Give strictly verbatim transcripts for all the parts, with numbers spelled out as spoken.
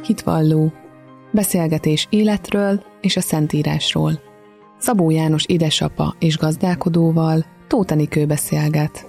Hitvalló. Beszélgetés életről és a Szentírásról. Szabó János édesapa és gazdálkodóval Tóth Enikő beszélget.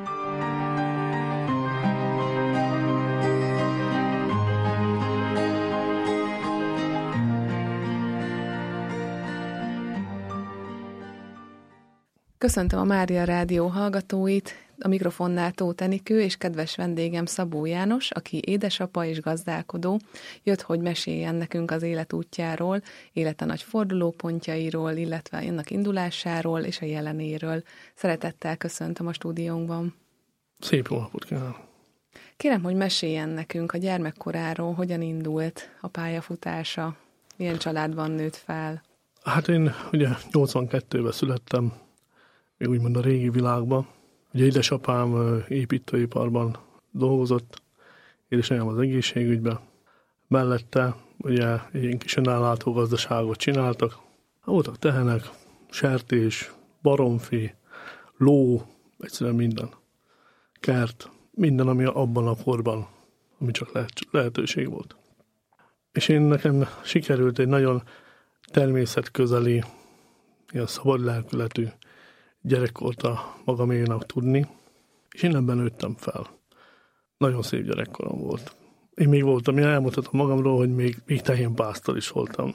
Köszöntöm a Mária Rádió hallgatóit, a mikrofonnál Tóth Enikő és kedves vendégem Szabó János, aki édesapa és gazdálkodó, jött, hogy meséljen nekünk az életútjáról, élete nagy fordulópontjairól, illetve ennek indulásáról és a jelenéről. Szeretettel köszöntöm a stúdiónkban. Szép jó napot kívánok! Kérem, hogy meséljen nekünk a gyermekkoráról, hogyan indult a pályafutása, milyen családban nőtt fel. Hát én ugye nyolcvankettőben születtem, még úgymond a régi világban. Ugye édesapám építőiparban dolgozott, édesanyám az egészségügyben. Mellette ugye egy ilyen kis önállátó gazdaságot csináltak. Voltak tehenek, sertés, baromfi, ló, egyszerűen minden. Kert, minden, ami abban a korban, ami csak lehet, lehetőség volt. És én nekem sikerült egy nagyon természetközeli, ilyen szabad lelkületű gyerekkort a magaménak tudni, és én ebben nőttem fel. Nagyon szép gyerekkorom volt. Én még voltam, én elmondhatom magamról, hogy még, még tehénpásztor is voltam.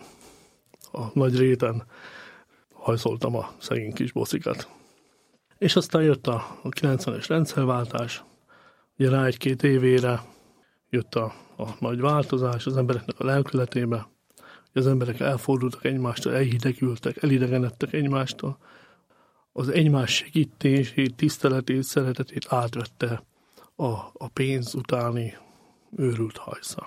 A nagy réten hajszoltam a szegény kis bocikat. És aztán jött a, a kilencvenes rendszerváltás, ugye rá egy-két évére jött a, a nagy változás az embereknek a lelkületébe, hogy az emberek elfordultak egymástól, elhidegültek, elidegenedtek egymástól, az egymás segítését, tiszteletét, szeretetét átvette a, a pénz utáni őrült hajsza.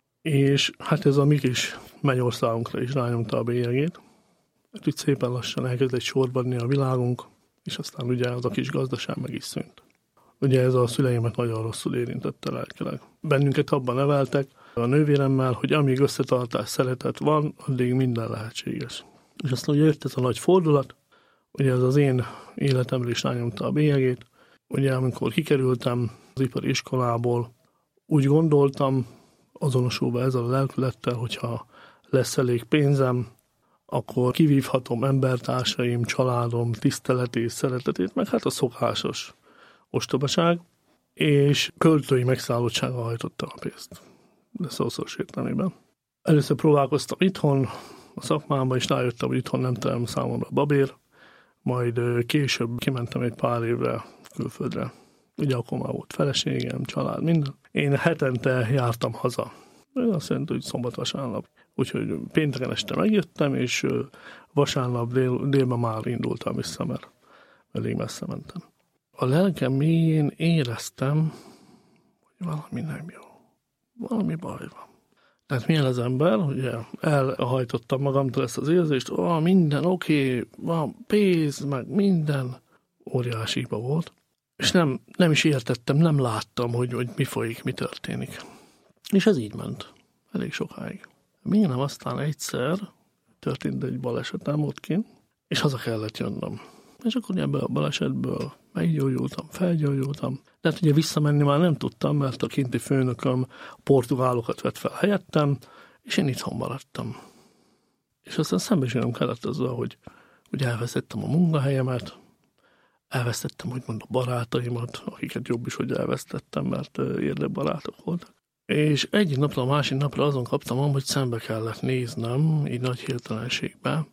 És hát ez a mi kis mennyországunkra is rányomta a bélyegét. Hát úgy szépen lassan elkezdett sorbanni a világunk, és aztán ugye az a kis gazdaság meg is szűnt. Ugye ez a szüleimet nagyon rosszul érintette lelkileg. Bennünket abban neveltek a nővéremmel, hogy amíg összetartás, szeretet van, addig minden lehetséges. És aztán ugye jött ez a nagy fordulat, ugye ez az én életemre is rányomta a bélyegét. Ugye amikor kikerültem az ipari iskolából, úgy gondoltam, azonosulva ezzel a lelkülettel, hogyha lesz elég pénzem, akkor kivívhatom embertársaim, családom tiszteletét, szeretetét, meg hát a szokásos ostobaság, és költői megszállottsággal hajtottam a pénzt. De szószoros értelmében. Először próbálkoztam itthon, a szakmámban, és rájöttem, hogy itthon nem terem számomra babér, majd később kimentem egy pár évre külföldre. Ugye akkor már volt feleségem, család, minden. Én hetente jártam haza. Ez azt jelenti, hogy szombat-vasárnap. Úgyhogy pénteken este megjöttem, és vasárnap dél, délben már indultam vissza, mert elég messze mentem. A lelkem mélyén éreztem, hogy valami nem jó. Valami baj van. Tehát milyen az ember, ugye elhajtottam magamtól ezt az érzést, ó, minden oké, okay, van pénz, meg minden, óriási hiba volt. És nem, nem is értettem, nem láttam, hogy, hogy mi folyik, mi történik. És ez így ment, elég sokáig. Még nem aztán egyszer történt egy balesetem ott kint, és haza kellett jönnöm. És akkor ebből a balesetből meggyógyultam, felgyógyultam. De hát ugye visszamenni már nem tudtam, mert a kinti főnököm portugálokat vett fel helyettem, és én itthon maradtam. És aztán szembesülnöm kellett azzal, hogy, hogy elvesztettem a munkahelyemet, elvesztettem úgymond a barátaimat, akiket jobb is, hogy elvesztettem, mert érdekbarátok voltak. És egyik napra a másik napra azon kaptam, hogy szembe kellett néznem, így nagy hirtelenségben,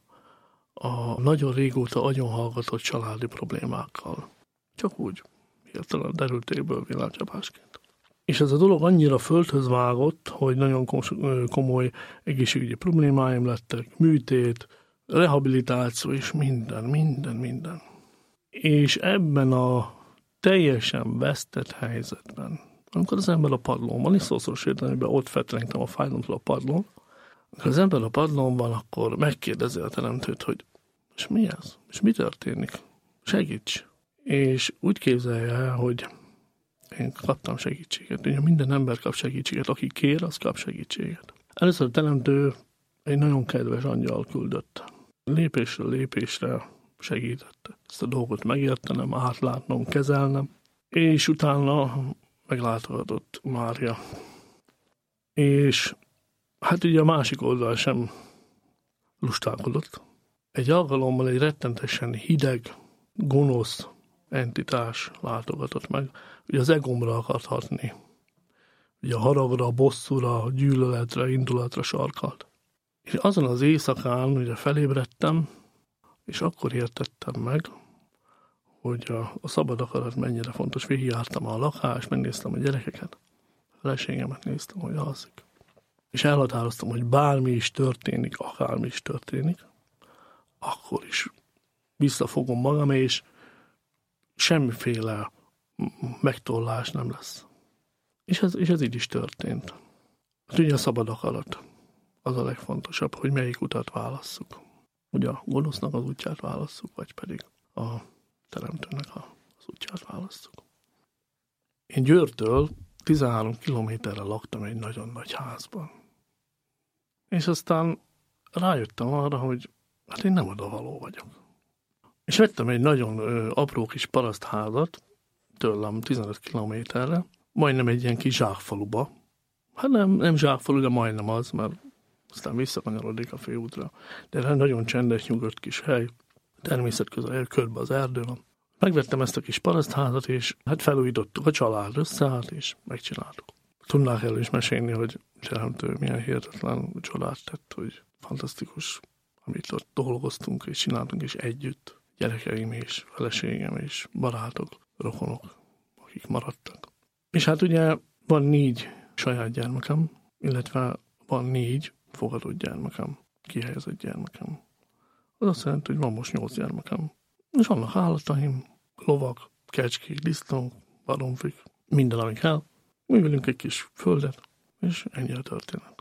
a nagyon régóta agyonhallgatott családi problémákkal. Csak úgy, hirtelen derültékből világcsapásként. És ez a dolog annyira földhöz vágott, hogy nagyon komoly egészségügyi problémáim lettek, műtét, rehabilitáció és minden, minden, minden. És ebben a teljesen vesztett helyzetben, amikor az ember a padlón van, és szószoros értelemben ott fetrengtem a fájdalomtól a padlón, amikor az ember a padlón van, akkor megkérdezi a teremtőt, hogy és mi ez? És mi történik? Segíts! És úgy képzelje el, hogy én kaptam segítséget. Ugye minden ember kap segítséget. Aki kér, az kap segítséget. Először a teremtő egy nagyon kedves angyal küldött. Lépésről lépésre segített ezt a dolgot megértenem, átlátnom, kezelnem. És utána meglátogatott Mária. És Hát ugye a másik oldal sem lustálkodott. Egy alkalommal egy rettentesen hideg, gonosz entitás látogatott meg, ugye az egomra akart hatni. Ugye a haragra, a bosszúra, a gyűlöletre, indulatra sarkalt. És azon az éjszakán ugye felébredtem, és akkor értettem meg, hogy a, a szabad akarat mennyire fontos. Végigjártam a lakást, megnéztem a gyerekeket, a feleségemet néztem, hogy alszik. És elhatároztam, hogy bármi is történik, akármi is történik, akkor is visszafogom magam, és semmiféle megtollás nem lesz. És ez, és ez így is történt. Hát ugye a szabad akarat az a legfontosabb, hogy melyik utat válasszuk. Ugye a gonosznak az útját válasszuk, vagy pedig a teremtőnek az útját válasszuk. Én Győrtől tizenhárom kilométerre laktam egy nagyon nagy házban. És aztán rájöttem arra, hogy hát én nem odavaló vagyok. És vettem egy nagyon ö, apró kis parasztházat, tőlem tizenöt kilométerre, majdnem egy ilyen kis zsákfaluba. Hát nem, nem zsákfalu, de majdnem az, mert aztán visszakanyarodik a főútra. De nagyon csendes, nyugodt kis hely, természet közel, körbe az erdő van. Megvettem ezt a kis parasztházat, és hát felújítottuk a család összeállt, és megcsináltuk. Tudnák el is mesélni, hogy teremtő milyen hihetetlen csodát tett, hogy fantasztikus, amit ott dolgoztunk és csináltunk, és együtt. Gyerekeim és feleségem és barátok, rokonok, akik maradtak. És hát ugye van négy saját gyermekem, illetve van négy fogadott gyermekem, kihelyezett gyermekem. Az azt jelenti, hogy van most nyolc gyermekem. És vannak állataim, lovak, kecskék, disznók, baromfik, minden, ami kell. Művelünk egy kis földet, és ennyi a történet.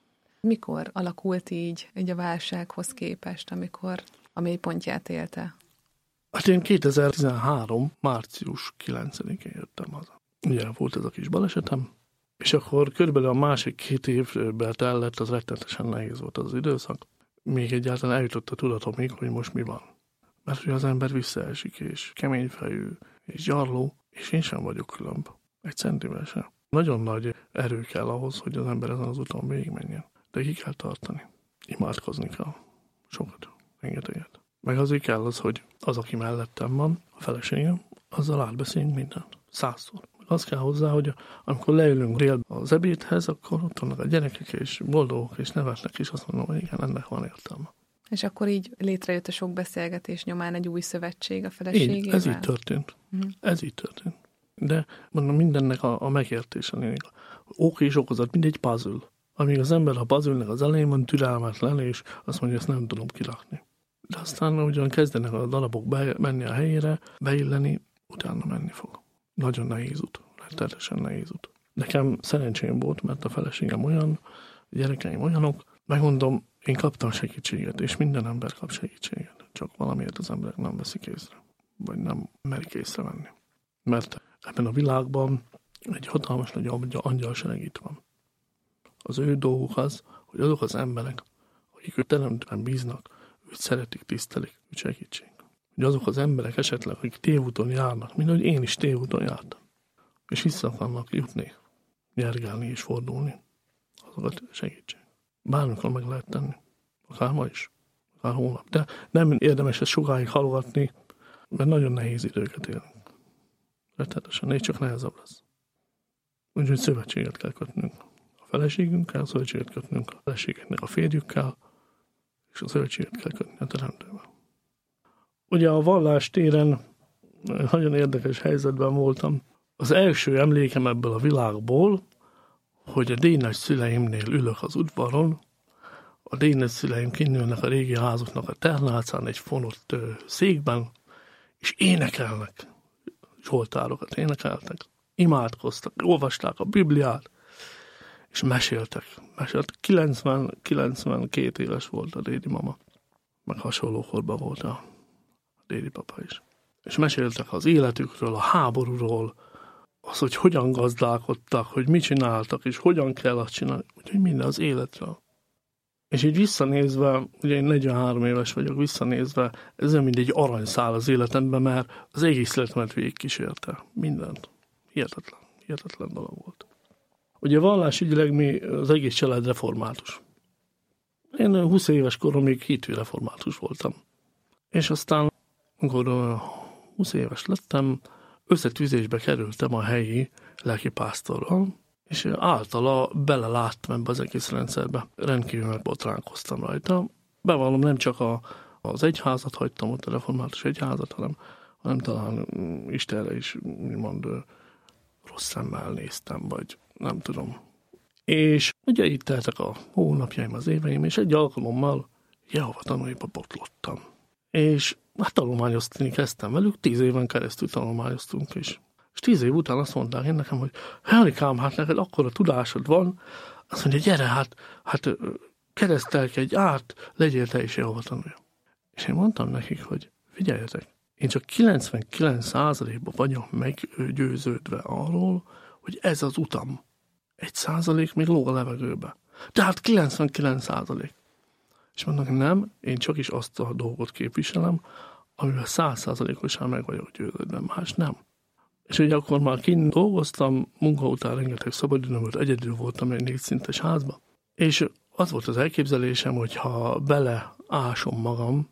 Mikor alakult így, így a válsághoz képest, amikor a mélypontját élte? Hát én kétezer-tizenhárom. március kilencedikén jöttem haza. Ugye volt ez a kis balesetem, és akkor körülbelül a másik két évben tellett, az rettenetesen nehéz volt az, az időszak. Még egyáltalán eljutott a tudatomig, hogy most mi van. Mert hogy az ember visszaesik, és keményfejű, és gyarló, és én sem vagyok különb. Egy centivel sem. Nagyon nagy erő kell ahhoz, hogy az ember ezen az úton végigmenjen. De ki kell tartani. Imádkozni kell. Sokat. Rengeteget. Meg azért kell az, hogy az, aki mellettem van, a feleségem, azzal átbeszéljünk mindent. Százszor. Az kell hozzá, hogy amikor leülünk délbe az ebédhez, akkor ott vannak a gyerekek, és boldogok, és nevetnek, és azt mondom, hogy igen, ennek van értelme. És akkor így létrejött a sok beszélgetés nyomán egy új szövetség a feleségével? Így, ez így történt. Mm. Ez így történt. De mondom, mindennek a, a megértése lényeg. Ok és okozat, mindegy puzzle. Amíg az ember a puzzle-nek az elején van türelmetlen, és azt mondja, ezt nem tudom kirakni. De aztán ugyan kezdenek a darabok be, menni a helyére, beilleni, utána menni fog. Nagyon nehéz út, rettenetesen nehéz út. Nekem szerencsém volt, mert a feleségem olyan, a gyerekeim olyanok, megmondom, én kaptam segítséget, és minden ember kap segítséget. Csak valamiért az emberek nem veszik észre, vagy nem merik észrevenni. Mert ebben a világban egy hatalmas nagy angyalsereg itt van. Az ő dolguk az, hogy azok az emberek, akik őt teremtően bíznak, őt szeretik, tisztelik, őt segítsék. Hogy azok az emberek esetleg, akik tévúton járnak, mint hogy én is tévúton jártam, és vissza akarnak jutni, nyergálni és fordulni, azokat segítsék. Bármikor meg lehet tenni. Akár ma is, akár hónap. De nem érdemes ezt sokáig halogatni, mert nagyon nehéz időket élünk. Rettenetesen, négy csak nehezebb lesz. Úgyhogy szövetséget kell kötnünk. A feleségünkkel, szövetséget kötnünk a feleségeknek a férjükkel, és a szövetséget kell kötni a teremtővel. Ugye a vallás téren nagyon érdekes helyzetben voltam. Az első emlékem ebből a világból, hogy a dénes szüleimnél ülök az udvaron, a dénes szüleim kinülnek a régi házuknak a ternácán egy fonott ö, székben, és énekelnek, zsoltárokat énekeltek, imádkoztak, olvasták a Bibliát, és meséltek. meséltek. kilencven-kilencvenkét éves volt a dédi mama, meg hasonló korban volt a dédi papa is. És meséltek az életükről, a háborúról, az, hogy hogyan gazdálkodtak, hogy mit csináltak, és hogyan kell azt csinálni, úgyhogy minden az életről. És így visszanézve, ugye én negyvenhárom éves vagyok, visszanézve, ez nem mindegy aranyszál az életemben, mert az egész életemet végigkísérte. Mindent. Hihetetlen, hihetetlen dolog volt. Ugye vallásügyileg mi az egész család református. Én húsz éves koromig hitvi református voltam. És aztán, amikor húsz éves lettem, összetűzésbe kerültem a helyi lelkipásztorral, és általa beleláttam ebbe az egész rendszerbe. Rendkívül megbotránkoztam rajta. Bevallom, nem csak a, az egyházat hagytam, ott a református egyházat, hanem, hanem talán Istenre is úgymond rossz szemmel néztem, vagy nem tudom. És ugye itt teltek a hónapjaim, az éveim, és egy alkalommal Jehova tanúiba botlottam. És hát tanulmányozni kezdtem velük, tíz éven keresztül tanulmányoztunk is. És tíz év után azt mondták én nekem, hogy Henrikám, hát neked akkora tudásod van, azt mondja, gyere, hát, hát keresztelkedj át, legyél te is Jehova tanúja. És én mondtam nekik, hogy figyeljetek, én csak kilencvenkilenc százalékban vagyok meggyőződve arról, hogy ez az utam. Egy százalék még lóg a levegőbe. Tehát kilencvenkilenc százalék. És mondnak, nem, én csak is azt a dolgot képviselem, amivel száz százalékosan meg vagyok győződve, más nem. És ugye akkor már kint dolgoztam, munka után rengeteg szabadidőm volt, egyedül voltam egy négy szintes házba. És az volt az elképzelésem, hogy ha beleásom magam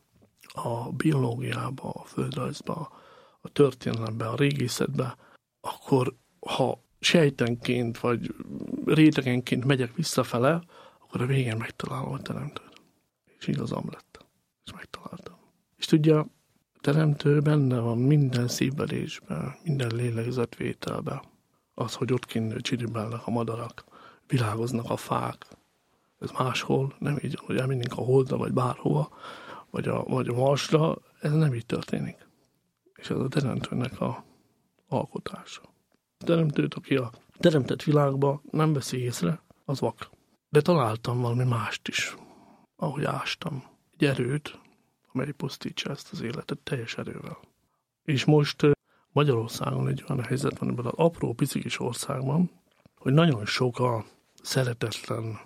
a biológiába, a földrajzba, a történelembe, a régészetbe, akkor ha sejtenként vagy rétegenként megyek visszafele, akkor a végén megtalálom a teremtőt. És igazam lett. És megtaláltam. És tudja, a teremtő benne van minden szívverésben, minden lélegzetvételben. Az, hogy ott kint csiribálnak a madarak, világoznak a fák. Ez máshol nem így, hogy elmennénk a Holdra, vagy bárhova, vagy a, vagy a Marsra, ez nem így történik. És ez a teremtőnek a alkotása. A teremtőt, aki a teremtett világba nem veszi észre, az vak. De találtam valami mást is, ahogy ástam. Egy erőt, amely pusztítsa ezt az életet teljes erővel. És most Magyarországon egy olyan helyzet van ebben az apró, picikis országban, hogy nagyon sok a szeretetlen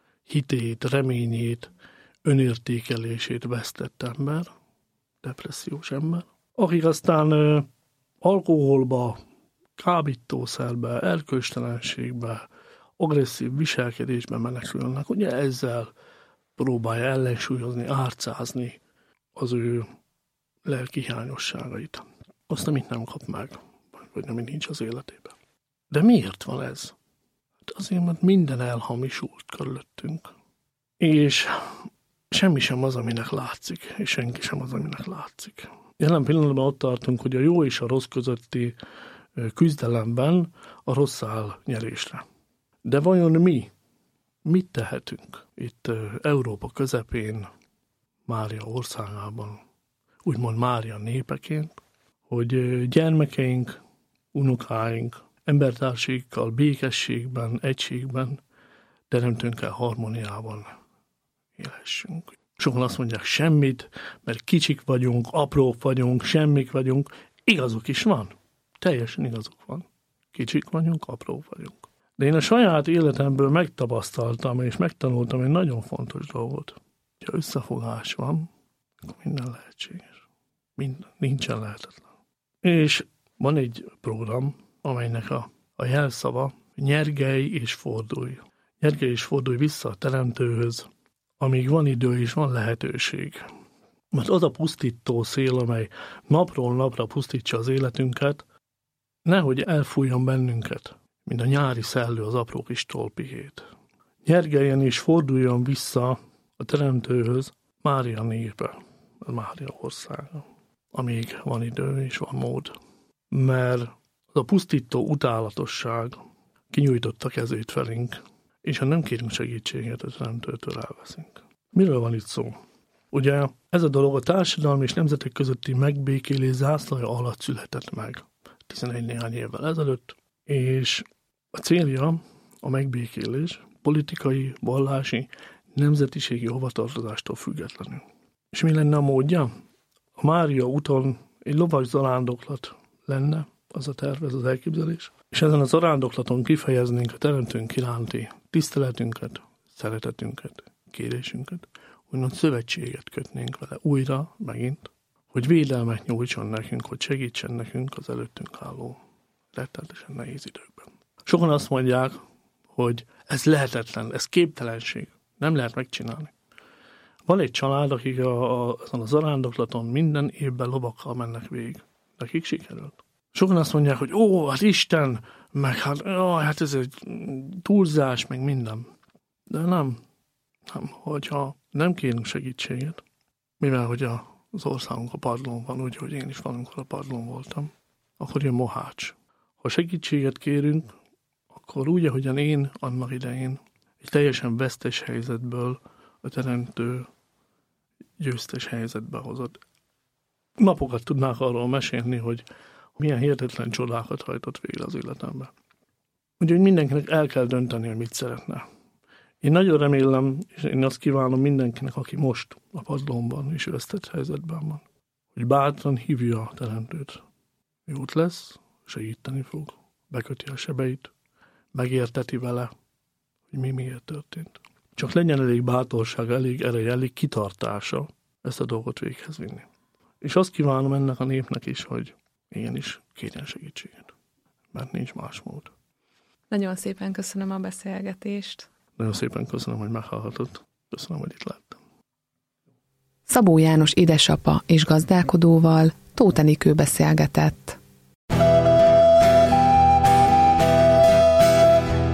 hitét, reményét, önértékelését vesztett ember, depressziós ember, akik aztán ö, alkoholba, kábítószerbe, erkölcstelenségbe, agresszív viselkedésbe menekülnek, ugye ezzel próbálja ellensúlyozni, árcázni az ő lelki hiányosságait. Azt, amit nem kap meg, vagy nem nincs az életében. De miért van ez? Hát azért, mert minden elhamisult körülöttünk. És semmi sem az, aminek látszik, és senki sem az, aminek látszik. Jelen pillanatban ott tartunk, hogy a jó és a rossz közötti küzdelemben a rossz áll nyerésre. De vajon mi? Mit tehetünk itt Európa közepén, Mária országában, úgymond Mária népeként, hogy gyermekeink, unokáink, embertársaikkal békességben, egységben, teremtőnkkel harmóniában élhessünk. Sokan azt mondják semmit, mert kicsik vagyunk, aprók vagyunk, semmik vagyunk. Igazuk is van. Teljesen igazuk van. Kicsik vagyunk, aprók vagyunk. De én a saját életemből megtapasztaltam, és megtanultam egy nagyon fontos dolgot. Ha összefogás van, akkor minden lehetséges. Minden, nincsen lehetetlen. És van egy program, amelynek a, a jelszava nyergelj és fordulj. Nyergelj és fordulj vissza a teremtőhöz, amíg van idő és van lehetőség. Mert az a pusztító szél, amely napról napra pusztítsa az életünket, nehogy elfújjon bennünket, mint a nyári szellő az apró kis tolpihét. Nyergeljen és forduljon vissza a teremtőhöz Mária népe, a Mária országa, amíg van idő és van mód. Mert az a pusztító utálatosság kinyújtotta kezét felénk, és ha nem kérünk segítséget, a teremtőtől elveszünk. Miről van itt szó? Ugye ez a dolog a társadalmi és nemzetek közötti megbékélés zászlaja alatt született meg tizenegy néhány évvel ezelőtt, és a célja a megbékélés politikai, vallási, nemzetiségi hovatartozástól függetlenül. És mi lenne a módja? A Mária úton egy lovas zarándoklat lenne, az a terv, ez az elképzelés, és ezen a zarándoklaton kifejeznénk a teremtőnk iránti tiszteletünket, szeretetünket, kérésünket, úgymond szövetséget kötnénk vele újra, megint, hogy védelmet nyújtson nekünk, hogy segítsen nekünk az előttünk álló rettenetesen nehéz időkben. Sokan azt mondják, hogy ez lehetetlen, ez képtelenség, nem lehet megcsinálni. Van egy család, akik a, a, a zarándoklaton minden évben lovakkal mennek végig. Nekik sikerült. Sokan azt mondják, hogy ó, hát Isten, meg hát, ó, hát ez egy túlzás, meg minden. De nem. Nem, hogyha nem kérünk segítséget, mivel hogy az országunk a padlón van, úgy, hogy én is valamikor a padlón voltam, akkor jön mohács. Ha segítséget kérünk, akkor úgy, ahogyan én annak idején egy teljesen vesztes helyzetből a teremtő győztes helyzetbe hozott. Napokat tudnák arról mesélni, hogy milyen hihetetlen csodákat hajtott végre az életembe. Úgyhogy mindenkinek el kell dönteni, hogy mit szeretne. Én nagyon remélem, és én azt kívánom mindenkinek, aki most a padlónban és vesztett helyzetben van, hogy bátran hívja a teremtőt. Jót lesz, segíteni fog, beköti a sebeit, megérteti vele, hogy mi miért történt. Csak legyen elég bátorság, elég ereje, elég kitartása ezt a dolgot véghez vinni. És azt kívánom ennek a népnek is, hogy igenis kérjen segítséget, mert nincs más mód. Nagyon szépen köszönöm a beszélgetést. Nagyon szépen köszönöm, hogy meghallgatott. Köszönöm, hogy itt láttam. Szabó János édesapa és gazdálkodóval Tóth Enikő beszélgetett.